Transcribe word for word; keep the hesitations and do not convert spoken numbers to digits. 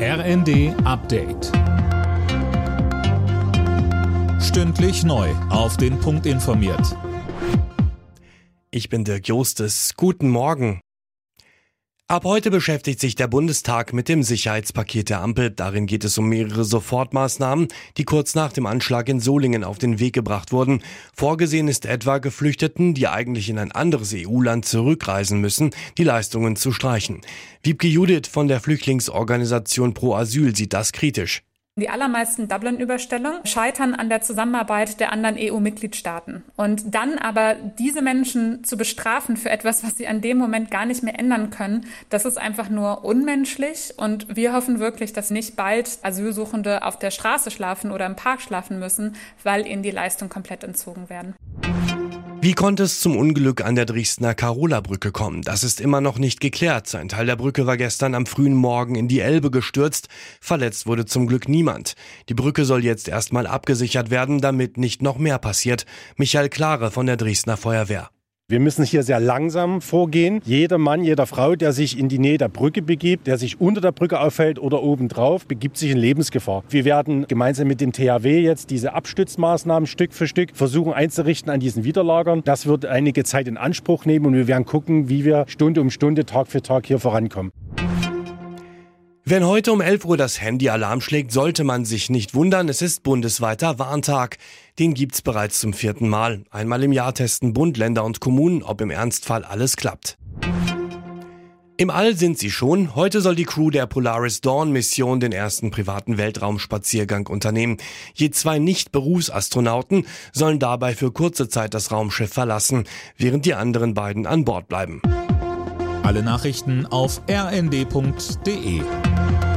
R N D Update. Stündlich neu auf den Punkt informiert. Ich bin Dirk Jostes. Guten Morgen. Ab heute beschäftigt sich der Bundestag mit dem Sicherheitspaket der Ampel. Darin geht es um mehrere Sofortmaßnahmen, die kurz nach dem Anschlag in Solingen auf den Weg gebracht wurden. Vorgesehen ist etwa, Geflüchteten, die eigentlich in ein anderes E U-Land zurückreisen müssen, die Leistungen zu streichen. Wiebke Judith von der Flüchtlingsorganisation Pro Asyl sieht das kritisch. Die allermeisten Dublin-Überstellungen scheitern an der Zusammenarbeit der anderen E U-Mitgliedstaaten. Und dann aber diese Menschen zu bestrafen für etwas, was sie an dem Moment gar nicht mehr ändern können, das ist einfach nur unmenschlich. Und wir hoffen wirklich, dass nicht bald Asylsuchende auf der Straße schlafen oder im Park schlafen müssen, weil ihnen die Leistungen komplett entzogen werden. Wie konnte es zum Unglück an der Dresdner Karola-Brücke kommen? Das ist immer noch nicht geklärt. Ein Teil der Brücke war gestern am frühen Morgen in die Elbe gestürzt. Verletzt wurde zum Glück niemand. Die Brücke soll jetzt erstmal abgesichert werden, damit nicht noch mehr passiert. Michael Klare von der Dresdner Feuerwehr. Wir müssen hier sehr langsam vorgehen. Jeder Mann, jeder Frau, der sich in die Nähe der Brücke begibt, der sich unter der Brücke aufhält oder obendrauf, begibt sich in Lebensgefahr. Wir werden gemeinsam mit dem T H W jetzt diese Abstützmaßnahmen Stück für Stück versuchen einzurichten an diesen Widerlagern. Das wird einige Zeit in Anspruch nehmen und wir werden gucken, wie wir Stunde um Stunde, Tag für Tag hier vorankommen. Wenn heute um elf Uhr das Handy Alarm schlägt, sollte man sich nicht wundern, es ist bundesweiter Warntag. Den gibt's bereits zum vierten Mal. Einmal im Jahr testen Bund, Länder und Kommunen, ob im Ernstfall alles klappt. Im All sind sie schon. Heute soll die Crew der Polaris Dawn-Mission den ersten privaten Weltraumspaziergang unternehmen. Je zwei Nicht-Berufsastronauten sollen dabei für kurze Zeit das Raumschiff verlassen, während die anderen beiden an Bord bleiben. Alle Nachrichten auf r n d punkt d e.